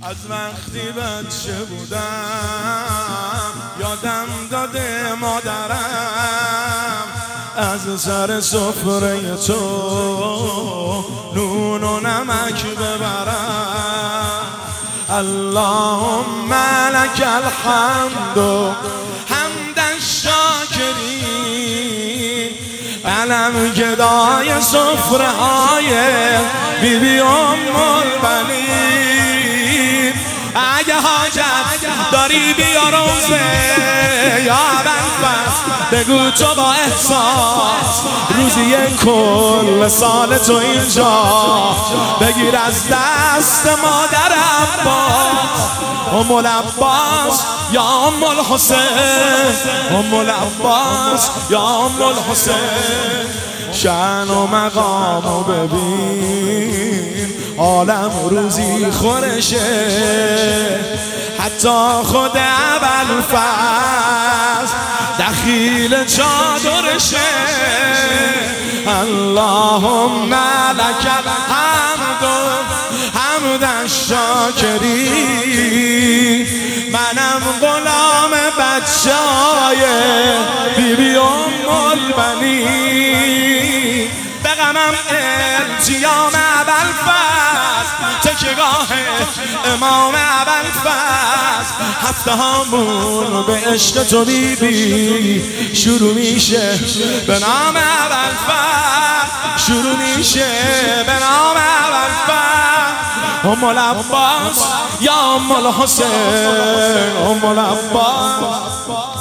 از وقتی بچه بودم یادم داده مادرم از سر سفره تو نون و نمک ببرم. اللهم لك الحمد حمد الشاکرین، علم گدای سفره های بی بی ام البنین. اگه حاجت داری بیا روزه یا ابوالفضل، بگو تو با احساس روزی کل سال تو اینجا بگیر از دست مادر عباس. ام العباس یا ام الحسین، ام العباس یا ام الحسین. شأن و مقامو ببین، عالم روزی خورشه، حتی خود ابوالفضل دخیل چادرشه. اللهم لك الحمد حمد الشاکرین. منم غلام بچه‌های بی بی ام البنین، به غمم التیام ابوالفضل، تکیه‌گاه امام ابوالفضل. هفته هامون به عشق تو بی بی شروع میشه به نام ابوالفضل، شروع میشه به نام ابوالفضل. ام العباس یا ام الحسین، ام العباس.